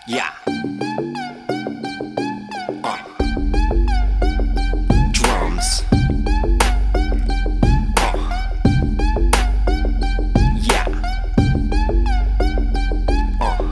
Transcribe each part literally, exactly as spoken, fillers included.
Yeah. Uh. Drums. Uh. Yeah. Uh.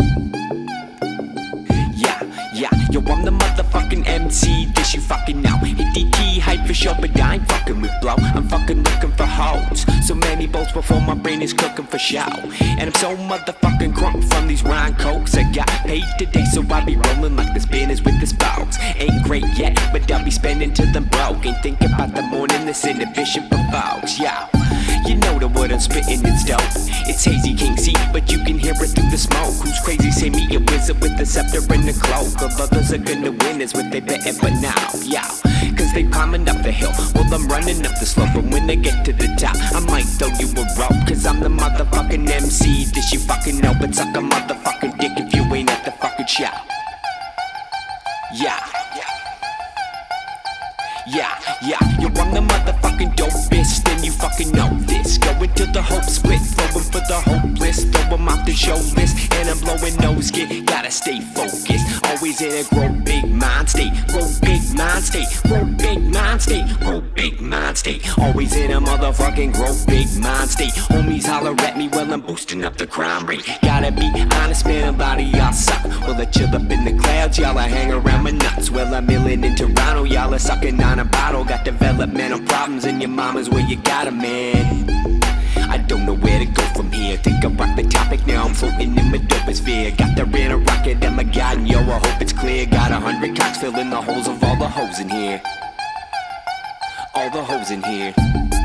Yeah, yeah. Yo, I'm the motherfucking M C. This you fucking know. Hit the key, hype for sure, but I ain't fucking with blow. I'm fucking looking for hoes. So many bolts before my brain is cooking for show. And I'm so motherfucking crunk from these rhyme cokes. I got paid today, so I be rolling like the spinners with the spokes. Ain't great yet, but I'll be spending till I'm broke. Ain't thinking about the morning, this inhibition for folks. Yo, you know the word I'm spitting, it's dope. It's hazy, can't see, but you can hear it through the smoke. Who's crazy, say me, a wizard with the scepter and the cloak. Of others are gonna win is what they betting, but now, yo, cause they climbing up the hill, well I'm running up the slope. And when they get to the top, I might throw you a rope. Cause I'm the motherfucking M C, this you fucking know. But suck a motherfucking dick if you ain't at the fucking show. Yeah. Yeah, yeah, yo, I'm the motherfucking dopest, and you fucking know this. Going till the hope split, throwing for the hopeless, throw them off the show list, and I'm blowing nose get, gotta stay focused. Always in a grow big mind state, grow big mind state, grow big mind state, grow big mind state. Always in a motherfucking grow big mind state. Homies holler at me while I'm boosting up the crime rate. Gotta be honest, man, a lot of y'all suck. Well, I chill up in the clouds, y'all I hang around my nuts. Well, I'm millin' in Toronto, y'all are sucking on a bottle. Got developmental problems and your mama's where you got 'em, man. I don't know where to go from here. Think I rock the topic, now I'm floating in my doposphere. Got the in a rocket and my god, and yo, I hope it's clear. Got a hundred cocks filling the holes of all the hoes in here. All the hoes in here.